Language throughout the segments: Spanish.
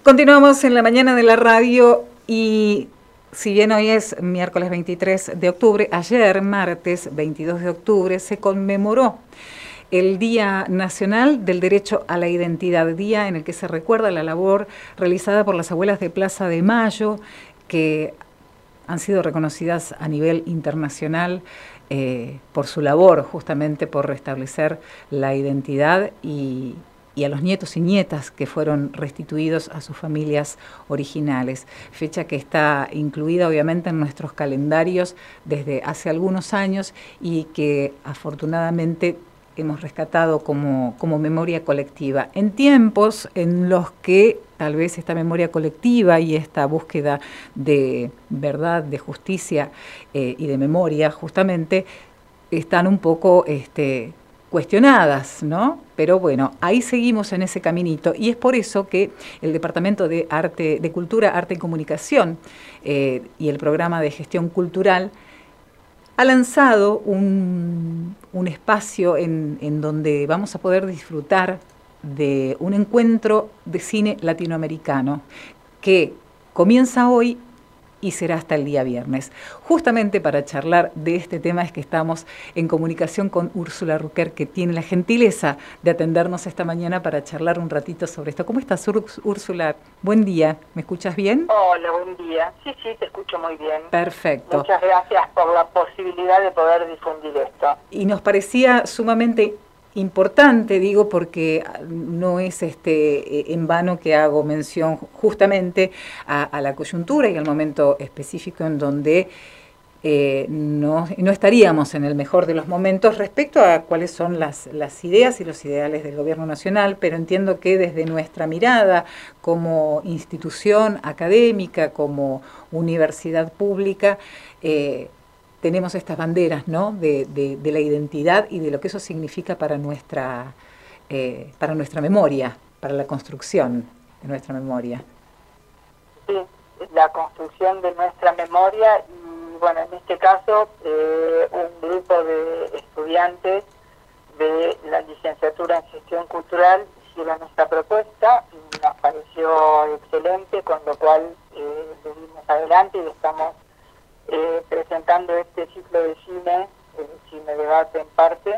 Continuamos en la mañana de la radio y si bien hoy es miércoles 23 de octubre, ayer, martes 22 de octubre, se conmemoró el Día Nacional del Derecho a la Identidad, día en el que se recuerda la labor realizada por las abuelas de Plaza de Mayo, que han sido reconocidas a nivel internacional por su labor, justamente por restablecer la identidad y a los nietos y nietas que fueron restituidos a sus familias originales, fecha que está incluida obviamente en nuestros calendarios desde hace algunos años y que afortunadamente hemos rescatado como memoria colectiva. En tiempos en los que tal vez esta memoria colectiva y esta búsqueda de verdad, de justicia y de memoria justamente están un poco cuestionadas, ¿no? Pero bueno, ahí seguimos en ese caminito y es por eso que el Departamento de Arte, de Cultura, Arte y Comunicación y el Programa de Gestión Cultural ha lanzado un espacio en donde vamos a poder disfrutar de un encuentro de cine latinoamericano que comienza hoy y será hasta el día viernes. Justamente para charlar de este tema es que estamos en comunicación con Úrsula Rucker, que tiene la gentileza de atendernos esta mañana para charlar un ratito sobre esto. ¿Cómo estás, Úrsula? Buen día, ¿me escuchas bien? Hola, buen día. Sí, te escucho muy bien. Perfecto. Muchas gracias por la posibilidad de poder difundir esto. Y nos parecía sumamente importante, digo, porque no es en vano que hago mención justamente a la coyuntura y al momento específico en donde no estaríamos en el mejor de los momentos respecto a cuáles son las ideas y los ideales del gobierno nacional, pero entiendo que desde nuestra mirada como institución académica, como universidad pública, tenemos estas banderas, ¿no? de la identidad y de lo que eso significa para nuestra memoria, para la construcción de nuestra memoria. Sí, la construcción de nuestra memoria y, bueno, en este caso, un grupo de estudiantes de la licenciatura en Gestión Cultural hicieron esta propuesta y nos pareció excelente, con lo cual le dimos adelante y estamos presentando este ciclo de cine, cine debate en parte,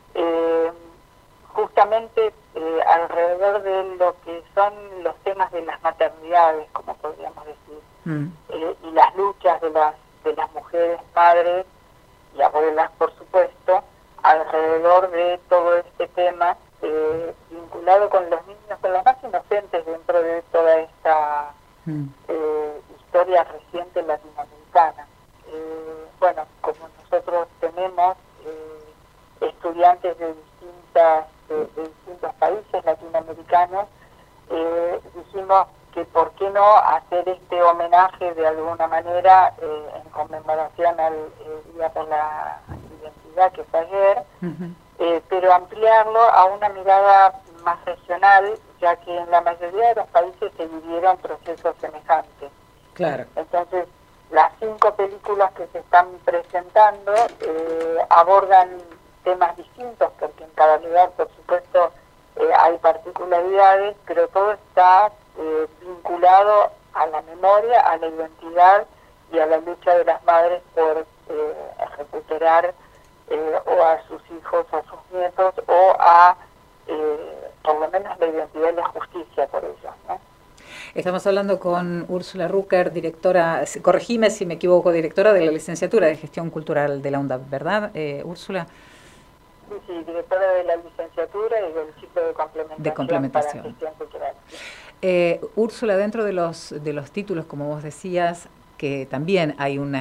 justamente alrededor de lo que son los temas de las maternidades, como podríamos decir, y las luchas de las mujeres, madres y abuelas, por supuesto, alrededor de todo este tema, vinculado con los niños, con los más inocentes dentro de toda esta historia reciente latinoamericana. Bueno, como nosotros tenemos estudiantes de distintos países latinoamericanos, dijimos que por qué no hacer este homenaje de alguna manera en conmemoración al Día por la Identidad, que fue ayer, pero ampliarlo a una mirada más regional, ya que en la mayoría de los países se vivieron procesos semejantes. Claro. Entonces, las 5 películas que se están presentando abordan temas distintos, porque en cada lugar, por supuesto, hay particularidades, pero todo está vinculado a la memoria, a la identidad y a la lucha de las madres por recuperar o a sus hijos, a sus nietos, o a, por lo menos, la identidad y la justicia por ellos, ¿no? Estamos hablando con Úrsula Rucker, directora, corregime si me equivoco, directora de la licenciatura de Gestión Cultural de la UNDAP, ¿verdad, Úrsula? Sí, directora de la licenciatura y del ciclo de complementación. Para Gestión Cultural. Úrsula, dentro de los títulos, como vos decías, que también hay un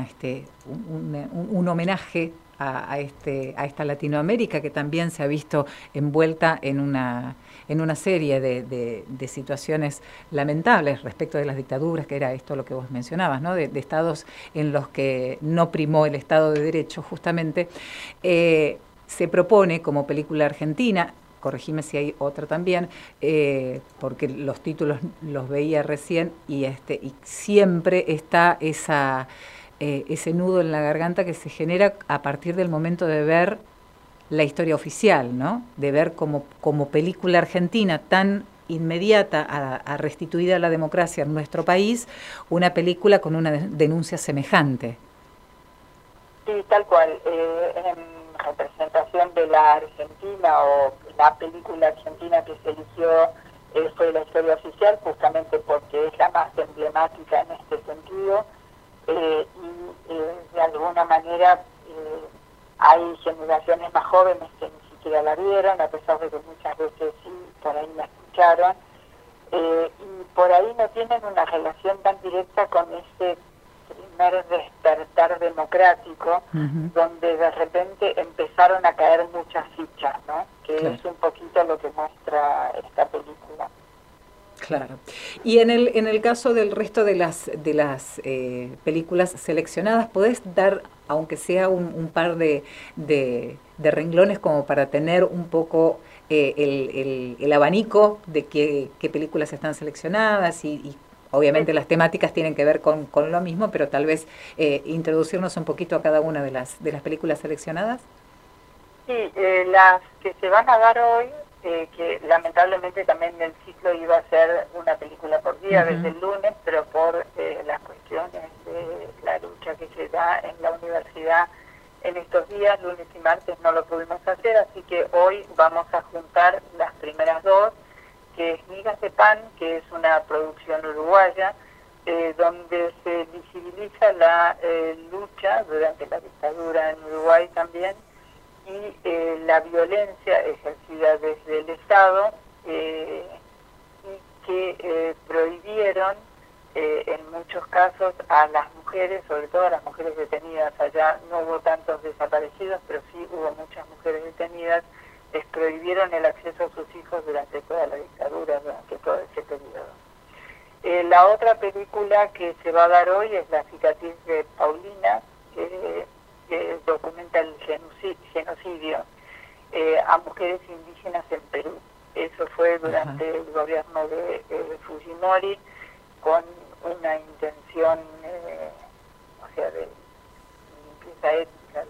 homenaje a esta Latinoamérica que también se ha visto envuelta en una serie de situaciones lamentables respecto de las dictaduras, que era esto lo que vos mencionabas, ¿no? de estados en los que no primó el Estado de Derecho, justamente, se propone como película argentina, corregime si hay otra también, porque los títulos los veía recién y siempre está ese nudo en la garganta que se genera a partir del momento de ver la historia oficial, ¿no? De ver como película argentina tan inmediata a restituir a la democracia en nuestro país una película con una denuncia semejante. Sí, tal cual. En representación de la Argentina, o la película argentina que se eligió fue La Historia Oficial, justamente porque es la más emblemática en este sentido, y de alguna manera hay generaciones más jóvenes que ni siquiera la vieron, a pesar de que muchas veces sí, por ahí la escucharon, y por ahí no tienen una relación tan directa con ese primer despertar democrático, donde de repente empezaron a caer muchas fichas, ¿no? Que claro, es un poquito lo que muestra esta película. Claro. Y en el caso del resto de las películas seleccionadas, ¿podés dar, aunque sea un par de renglones, como para tener un poco el abanico de qué películas están seleccionadas y obviamente las temáticas tienen que ver con lo mismo, pero tal vez introducirnos un poquito a cada una de las películas seleccionadas? Sí, las que se van a dar hoy, que lamentablemente también el ciclo iba a ser una película por día desde el lunes, pero por las cuestiones de la lucha que se da en la universidad en estos días, lunes y martes, no lo pudimos hacer, así que hoy vamos a juntar las primeras dos, que es Migas de Pan, que es una producción uruguaya, donde se visibiliza la lucha durante la dictadura en Uruguay también, y la violencia ejercida desde el Estado, y que prohibieron en muchos casos a las mujeres, sobre todo a las mujeres detenidas. Allá no hubo tantos desaparecidos, pero sí hubo muchas mujeres detenidas. Les prohibieron el acceso a sus hijos durante toda la dictadura, durante todo ese periodo. La otra película que se va a dar hoy es La cicatriz de Paulina, que documenta el genocidio a mujeres indígenas en Perú. Eso fue durante el gobierno de Fujimori, con una intención, o sea, de limpieza étnica,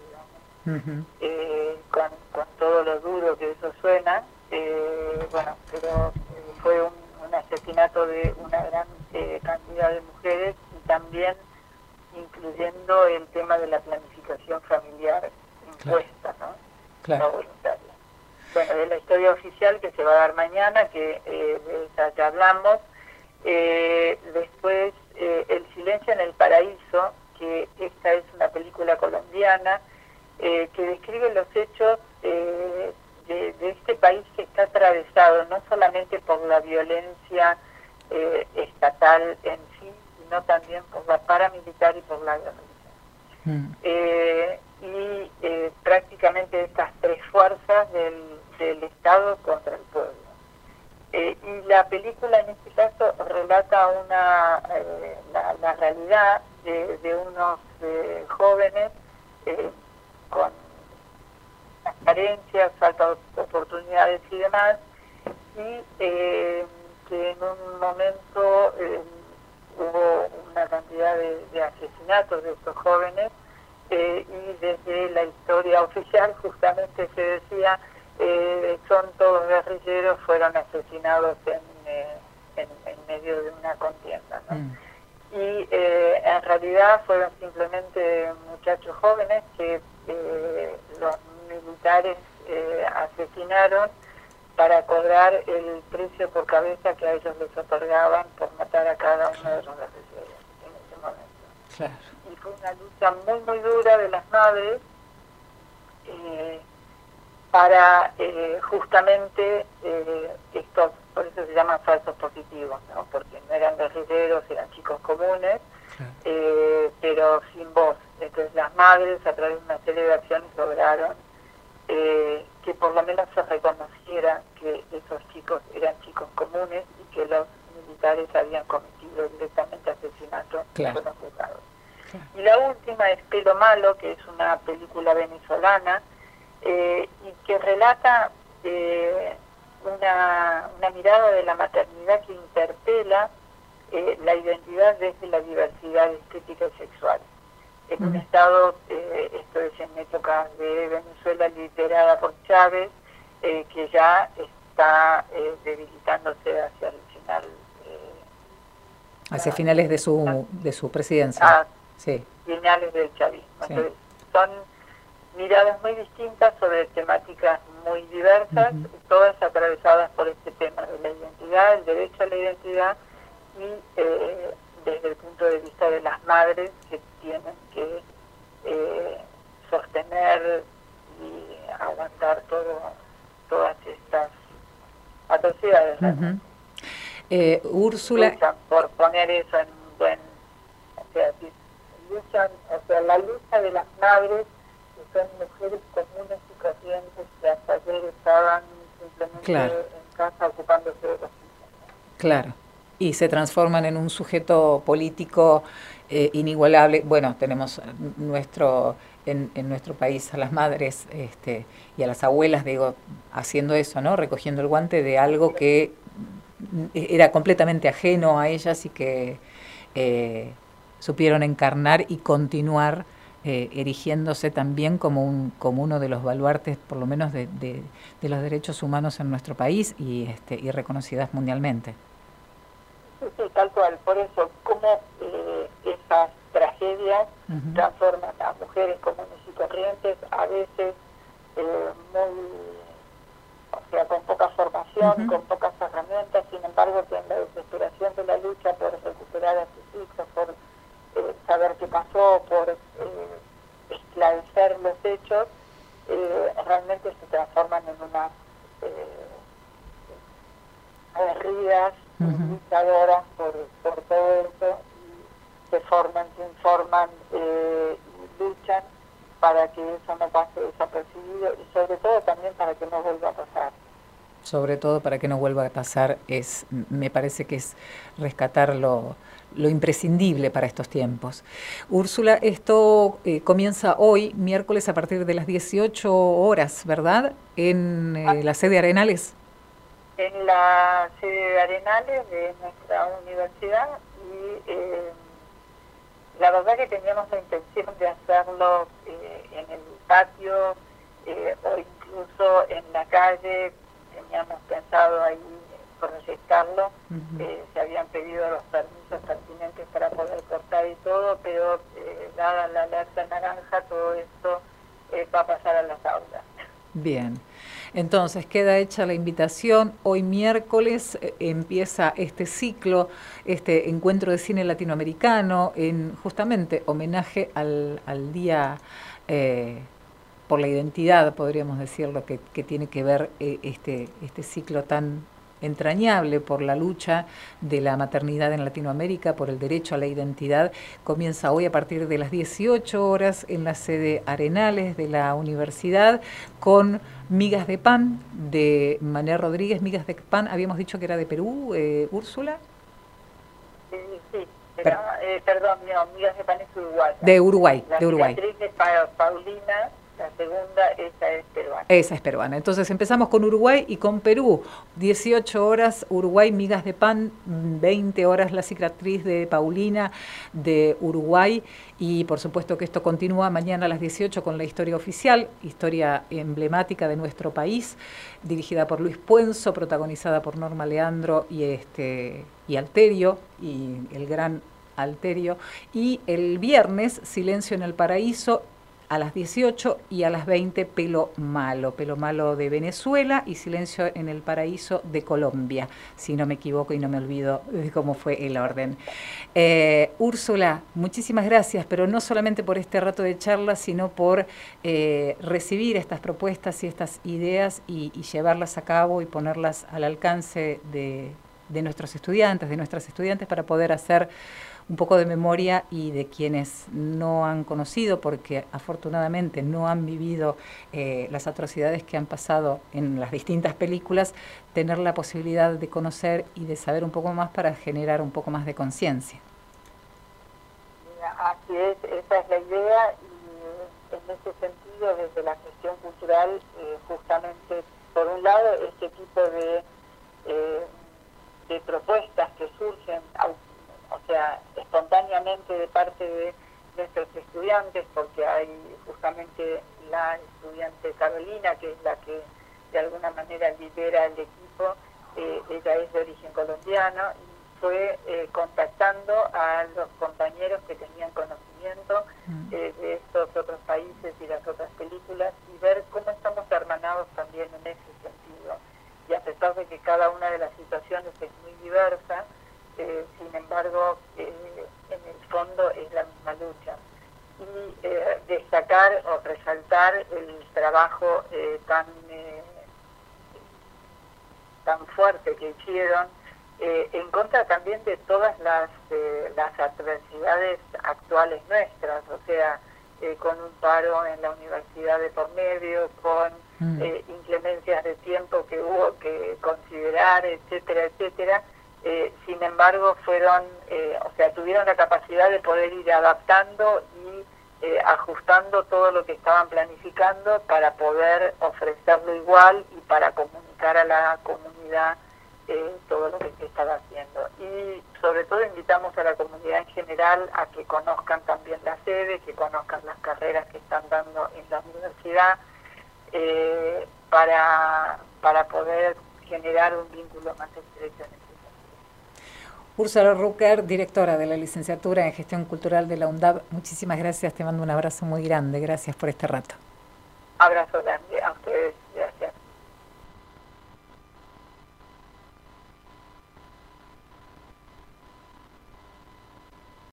digamos, con todo lo duro que eso suena, bueno, pero fue un asesinato de una gran cantidad de mujeres, y también incluyendo el tema de la planificación familiar impuesta, ¿no? Claro. No voluntaria. Bueno, de La Historia Oficial, que se va a dar mañana, que de esa ya hablamos. Después, El Silencio en el Paraíso, que esta es una película colombiana que describe los hechos de este país que está atravesado no solamente por la violencia estatal en sí, sino también por la paramilitar y por la guerrilla. Prácticamente estas tres fuerzas del Estado contra el pueblo. Y la película en este caso relata la realidad de unos jóvenes con carencias, falta de oportunidades y demás, y que en un momento hubo una cantidad de asesinatos de estos jóvenes, y desde la historia oficial justamente se decía son todos guerrilleros, fueron asesinados en medio de una contienda, ¿no? Y en realidad fueron simplemente muchachos jóvenes que los militares asesinaron para cobrar el precio por cabeza que a ellos les otorgaban por matar a cada uno de los guerrilleros en ese momento. Claro. Y fue una lucha muy, muy dura de las madres para justamente estos, por eso se llaman falsos positivos, ¿no? Porque no eran guerrilleros, eran chicos comunes, pero sin voz. Entonces las madres, a través de una serie de acciones, lograron que por lo menos se reconociera que esos chicos eran chicos comunes y que los militares habían cometido directamente asesinato y fueron juzgados. Y la última es Pelo Malo, que es una película venezolana, y que relata una mirada de la maternidad que interpela la identidad desde la diversidad estética y sexual. En un estado, esto es en épocas de Venezuela liderada por Chávez, que ya está debilitándose hacia el final. Hacia finales de su presidencia. Sí. Finales del chavismo. Sí. Entonces, son miradas muy distintas sobre temáticas muy diversas, todas atravesadas por este tema de la identidad, el derecho a la identidad y desde el punto de vista de las madres que tienen que sostener y aguantar todas estas atrocidades. Úrsula, luchan por poner eso en un buen, la lucha de las madres, que son mujeres comunes y corrientes que hasta ayer estaban simplemente en casa ocupándose de los niños. Claro, y se transforman en un sujeto político inigualable. Bueno, tenemos en nuestro país a las madres y a las abuelas, digo, haciendo eso, ¿no? Recogiendo el guante de algo que era completamente ajeno a ellas y que supieron encarnar y continuar erigiéndose también como uno de los baluartes, por lo menos, de los derechos humanos en nuestro país y reconocidas mundialmente. Sí, tal cual. Por eso, como esas tragedias transforman a mujeres comunes y corrientes, a veces con poca formación, con pocas herramientas, sin embargo, que en la desesperación de la lucha por recuperar a sus hijos, por saber qué pasó, por esclarecer los hechos, realmente se transforman en unas aguerridas, luchadoras por todo eso, y se informan y luchan para que eso no pase desapercibido y sobre todo también para que no vuelva a pasar. Sobre todo para que no vuelva a pasar, me parece que es rescatar lo imprescindible para estos tiempos. Úrsula, esto comienza hoy, miércoles, a partir de las 18 horas, ¿verdad? En la sede Arenales. En la sede de Arenales de nuestra universidad y la verdad que teníamos la intención de hacerlo en el patio o incluso en la calle. Teníamos pensado ahí proyectarlo, se habían pedido los permisos pertinentes para poder cortar y todo, pero dada la alerta naranja, todo esto va a pasar a las aulas. Bien, entonces queda hecha la invitación. Hoy miércoles empieza este ciclo, este encuentro de cine latinoamericano, en justamente homenaje al Día por la Identidad, podríamos decirlo, que tiene que ver este ciclo tan entrañable por la lucha de la maternidad en Latinoamérica, por el derecho a la identidad. Comienza hoy a partir de las 18 horas en la sede Arenales de la universidad con Migas de Pan de Mané Rodríguez. Migas de Pan, habíamos dicho que era de Perú, Úrsula. Sí, perdón, no, Migas de Pan es Uruguay. De Uruguay, la de Uruguay. La actriz de Paulina. La segunda, esa es peruana. Esa es peruana. Entonces empezamos con Uruguay y con Perú. 18 horas Uruguay, Migas de Pan, 20 horas La cicatriz de Paulina de Uruguay. Y por supuesto que esto continúa mañana a las 18 con la historia oficial, historia emblemática de nuestro país, dirigida por Luis Puenzo, protagonizada por Norma Leandro y Alterio, y el gran Alterio. Y el viernes, Silencio en el Paraíso, a las 18 y a las 20 Pelo Malo de Venezuela y Silencio en el Paraíso de Colombia, si no me equivoco y no me olvido de cómo fue el orden. Úrsula, muchísimas gracias, pero no solamente por este rato de charla, sino por recibir estas propuestas y estas ideas y llevarlas a cabo y ponerlas al alcance de nuestros estudiantes, de nuestras estudiantes, para poder hacer un poco de memoria y de quienes no han conocido, porque afortunadamente no han vivido las atrocidades que han pasado en las distintas películas, tener la posibilidad de conocer y de saber un poco más para generar un poco más de conciencia. Así es, esa es la idea, y en ese sentido, desde la gestión cultural, justamente, por un lado, este tipo de propuestas que surgen espontáneamente de parte de nuestros estudiantes, porque hay justamente la estudiante Carolina, que es la que de alguna manera manera lidera el equipo. Ella es de origen colombiano y fue contactando a los compañeros que tenían conocimiento de estos otros países y las otras películas y ver cómo estamos hermanados también en ese sentido. Y a pesar de que cada una de las situaciones es muy diversa, sin embargo, en el fondo es la misma lucha. Y destacar o resaltar el trabajo tan fuerte que hicieron en contra también de todas las adversidades actuales nuestras, o sea, con un paro en la universidad de por medio, con inclemencias de tiempo que hubo que considerar, etcétera, etcétera. Sin embargo, tuvieron la capacidad de poder ir adaptando y ajustando todo lo que estaban planificando para poder ofrecerlo igual y para comunicar a la comunidad todo lo que se estaba haciendo. Y sobre todo invitamos a la comunidad en general a que conozcan también la sede, que conozcan las carreras que están dando en la universidad, para poder generar un vínculo más estrecho en este sentido. Úrsula Rucker, directora de la licenciatura en Gestión Cultural de la UNDAB, muchísimas gracias, te mando un abrazo muy grande, gracias por este rato. Abrazo grande a ustedes, gracias.